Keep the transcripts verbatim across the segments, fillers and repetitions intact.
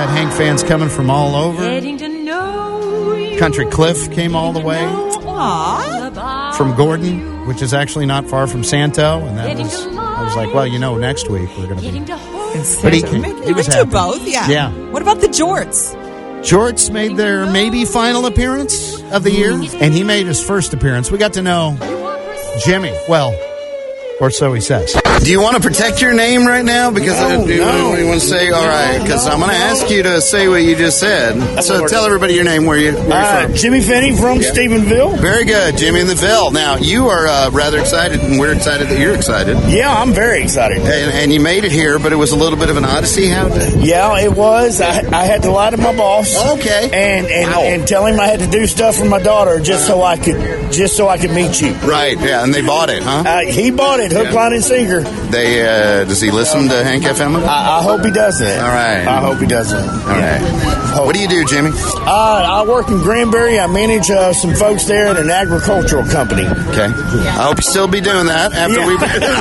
had Hank fans coming from all over. Country Cliff came all the way. Aww. From Gordon, which is actually not far from Santo. And that was, I was like, well, you know, next week we're going to be. But he came. He You was went to happy. both, yeah. Yeah. What about the Jorts? Jorts made their maybe final appearance of the year, and he made his first appearance. We got to know Jimmy. Well, or so he says. Do you want to protect your name right now? Because No, I, do no. you want to say, all right, because I'm going to ask you to say what you just said. So tell everybody your name, where, you, where you're Uh, from. Jimmy Finney from Stephenville. Very good, Jimmy in the Ville. Now, you are uh, rather excited, and we're excited that you're excited. Yeah, I'm very excited. And, and you made it here, but it was a little bit of an odyssey. How did Yeah, it was. I, I had to lie to my boss. Okay. And and, Wow. and tell him I had to do stuff for my daughter just so I could just so I could meet you. Right, yeah, and they bought it, huh? Uh, he bought it, hook, Yeah. line, and sinker. They uh, does he listen to Hank F M? All I, I hope he doesn't. All right. I hope he doesn't. right. What do you do, Jimmy? Uh, I work in Granbury. I manage uh, some folks there at an agricultural company. Okay. I hope you still be doing that after Yeah. we.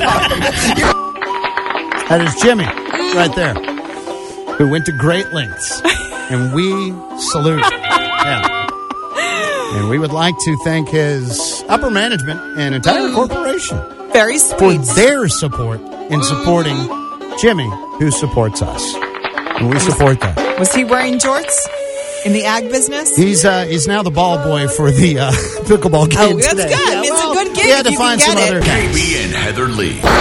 That is Jimmy right there, who went to great lengths, and we salute him. Yeah. And we would like to thank his upper management and entire corporation Very for sweet. their support in supporting Jimmy, who supports us. And we support that. Was he wearing jorts in the ag business? He's uh, he's now the ball boy for the uh, pickleball game Oh, that's today. good. It's a good gig He had if to you find can some get other it. guys. K B and Heather Lee.